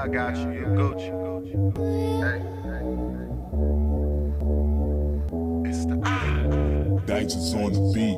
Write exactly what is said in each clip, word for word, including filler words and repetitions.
got you. You Gucci. Hey. It's the I. Dice is on the beat.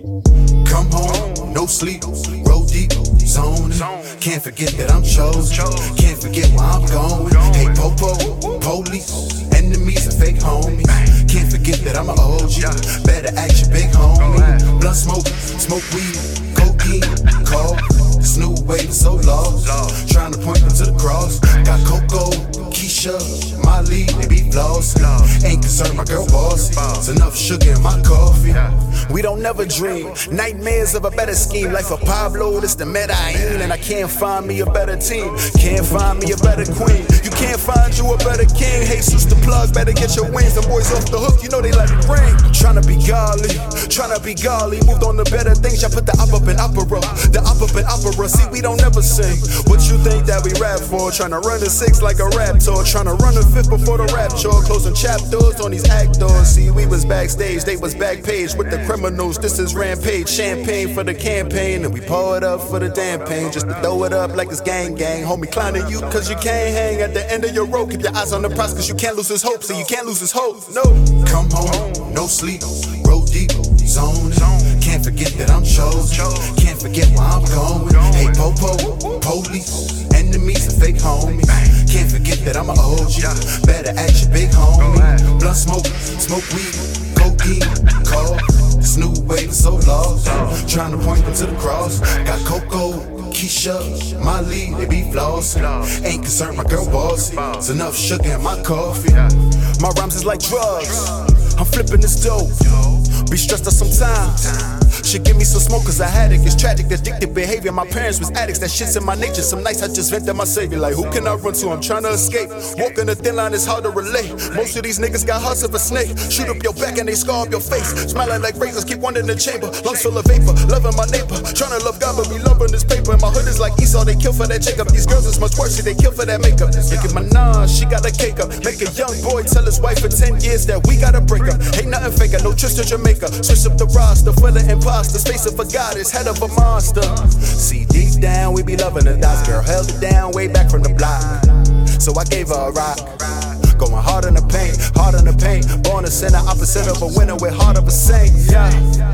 Come home, no sleep, roll deep, zone. Can't forget that I'm chosen. Can't forget where I'm going. Hey, Popo, police, enemies, and fake homies. Can't forget that I'm an O G. Better act your big homie. Blunt smoke, smoke weed, cocaine, cold. This new wave is so lost. Trying to point them to the cross. Got Coco, Keisha, Molly, they be floss. Ain't concerned, my girl bossy. It's enough sugar in my coffee. We don't never dream. Nightmares of a better scheme. Life of Pablo, this the Medellin. And I can't find me a better team. Can't find me a better queen. You can't find you a better king. Jesus the plug, better get your wings. The boys off the hook, you know they let it ring. Tryna be godly, tryna be godly. Moved on to better things, y'all put the op up in opera. The op up in opera, see we don't never sing. What you think that we rap for? Tryna run the six like a rap tour. Tryna run the fifth before the rap chore. Closing chapters on these actors. See we was backstage, they was back page with the criminals. This is rampage, champagne for the campaign. And we pour it up for the damn pain. Just to throw it up like it's gang gang. Homie clowning you cause you can't hang at the end of your rope. Keep your eyes on the prize cause you can't lose his hope. So you can't lose his hope, no. Come home, no sleep, roll deep, zone. Can't forget that I'm chosen. Can't forget where I'm going. Hey, Popo, police, enemies, and fake homies. Can't forget that I'm an O G. Better act your big homie. Blunt smoke, smoke weed, cocaine, cold. This new wave is so lost. Trying to point them to the cross. Got Coco, Keisha, Molly, they be floss. Ain't concerned, my girl bossy. It's enough sugar in my coffee. My rhymes is like drugs. I'm flipping this dope. Be stressed out sometimes. Should give me some smoke cause I had it. It's tragic, addictive behavior. My parents was addicts, that shit's in my nature. Some nights I just vent to my savior. Like who can I run to? I'm trying to escape. Walking the thin line is hard to relate. Most of these niggas got hearts of a snake. Shoot up your back and they scar up your face. Smiling like razors, keep one in the chamber. Lungs full of vapor, loving my neighbor. Trying to love God but be loving this paper. And my hood is like Esau, they kill for that Jacob. These girls is much worse, they kill for that makeup. Look at my Minaj, she got a cake up. Make a young boy tell his wife for ten years that we gotta break up. Ain't nothing faker, no trips to Jamaica. Switch up the roster for the imposter. Space of a goddess, head of a monster. See, deep down, we be loving the dots. Girl held it down way back from the block. So I gave her a rock. Going hard in the paint, hard in the paint. Born a sinner, opposite of a winner with heart of a saint. Yeah.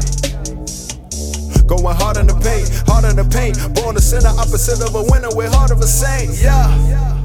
Going hard in the paint, hard in the paint. Born a sinner, opposite of a winner with heart of a saint. Yeah.